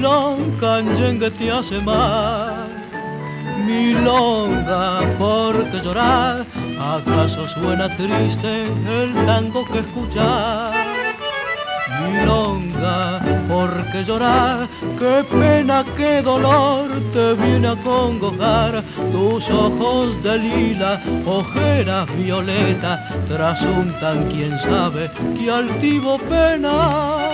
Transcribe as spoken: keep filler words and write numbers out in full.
milonga, canyengue te hace mal. Milonga, ¿por qué llorar? ¿Acaso suena triste el tango que escuchar? Milonga, ¿por qué llorar? Qué pena, qué dolor te viene a congojar. Tus ojos de lila, ojeras violeta, trasuntan quién sabe qué altivo pena.